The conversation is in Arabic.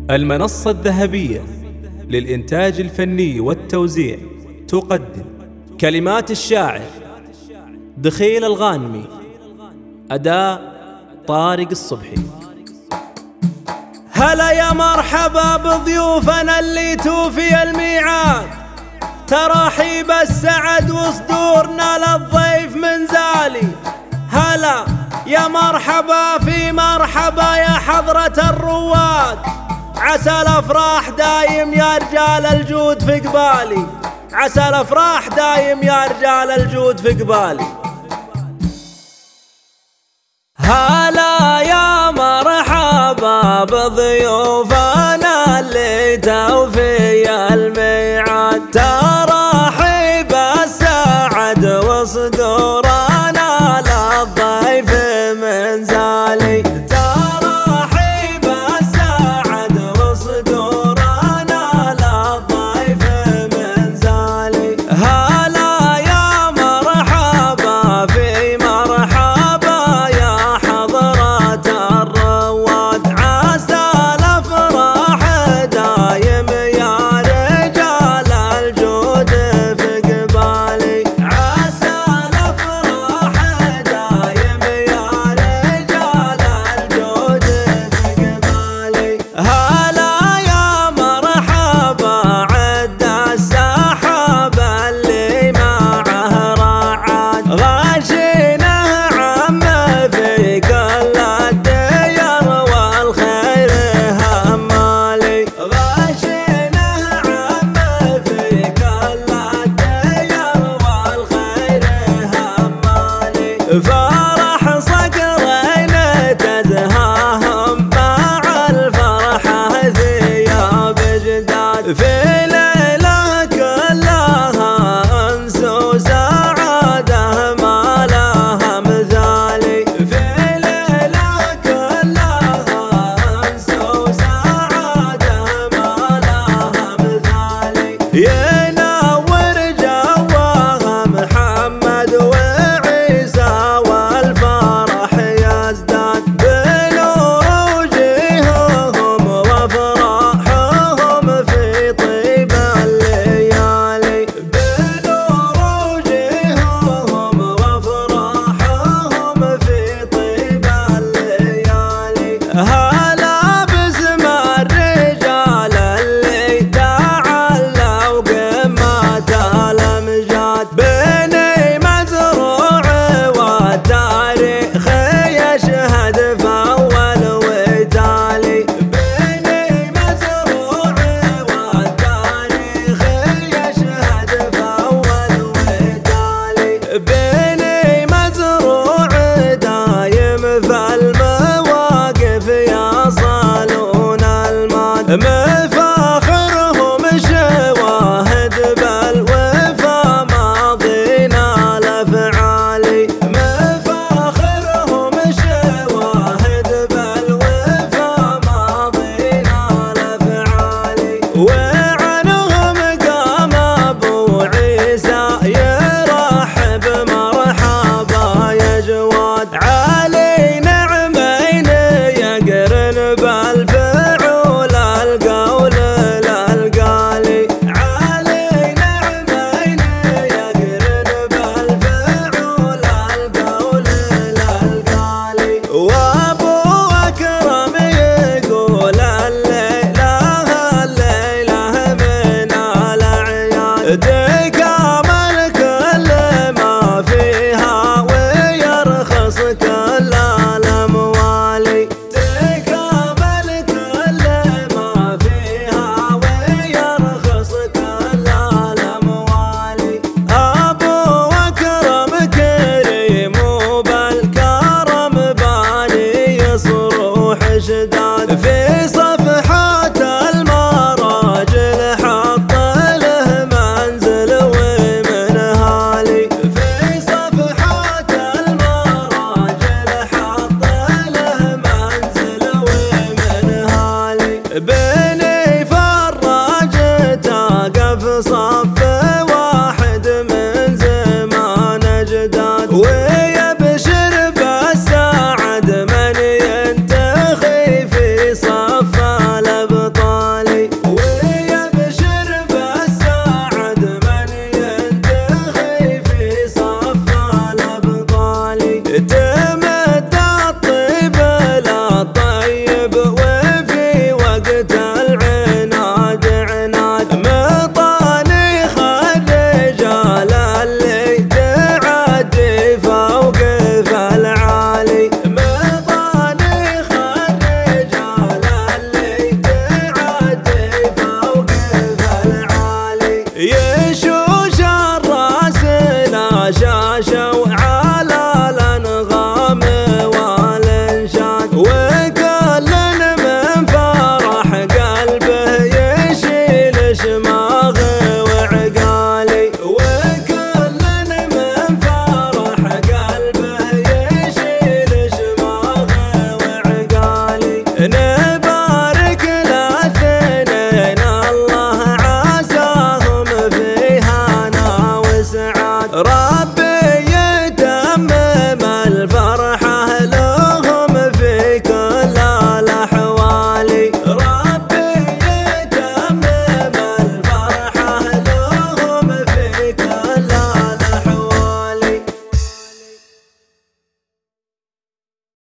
المنصة الذهبية للإنتاج الفني والتوزيع تقدم كلمات الشاعر دخيل الغانمي، أداء طارق الصبحي. هلا يا مرحبا بضيوفنا اللي توفي الميعاد، تراحيب السعد وصدورنا للضيف من زالي. هلا يا مرحبا في مرحبا يا حضرة الرواد، عسى الافراح دايم يا رجال الجود في قبالي، عسى الافراح دايم يا رجال الجود في قبالي. هلا يا مرحبا بضيوفنا اللي توفي الميعاد، تراحيب السعد وصدورنا للضيف من زالي، تراحيب السعد وصدورنا للضيف من زالي. هلا يا مرحبا في مرحبا يا حضرة الرواد، عسى الافراح دايم يا رجال الجود في قبالي، عسى الافراح دايم يا رجال الجود في قبالي. هلا يا مرحبا عد السحاب اللي معه رعاد، غاشنا عم في كل الديار والخير همالي، غاشنا عم في كل الديار والخير همالي. فرح صقرين تزهاهم مع الفرحة ثياب جداد، في ليلة كلها أنس وسعادة ما لها مثالي، في ليلة كلها أنس وسعادة ما لها مثالي. ينور جواها محمد وعيسى والفرح يزداد، بنور وجيههم وافراحهم في طيب الليالي، بنور وجيههم وافراحهم في طيب الليالي. هلا باسم الرجال اللي تعلوا قمة الامجاد، بني مزروع والتاريخ يشهد فاول وتالي، بني مزروع والتاريخ يشهد فاول وتالي، بني مزروع دايم في المواقف يصلون الماد، مفاخرهم شواهد بالوفا ماضينا الافعالي، مفاخرهم شواهد بالوفا ماضينا الافعالي. وعنهم قام ابو عيسى يرحب مرحبا يا جواد، علي نعمين يقرن بالفعول القول للقالي، علي نعمين يقرن بالفعول القول للقالي. وابو